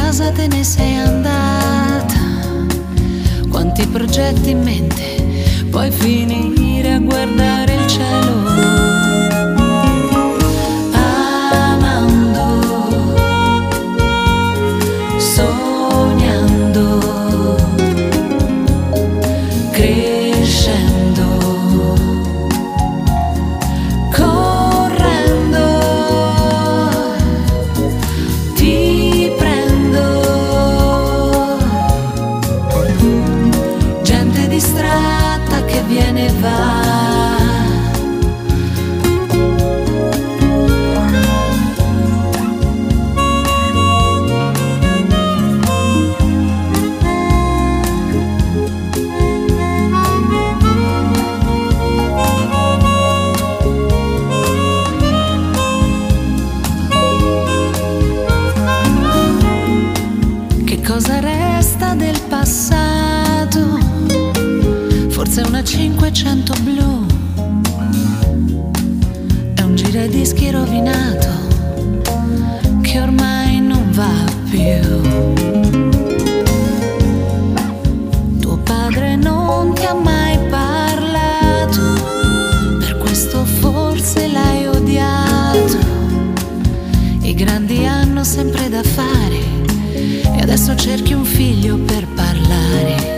casa te ne sei andata. Quanti progetti in mente, poi finire a guardare il cielo. Viene e va. Che cosa resta del passato? Forse una 500 blu, è un giradischi rovinato che ormai non va più. Tuo padre non ti ha mai parlato, per questo forse l'hai odiato. I grandi hanno sempre da fare e adesso cerchi un figlio per parlare.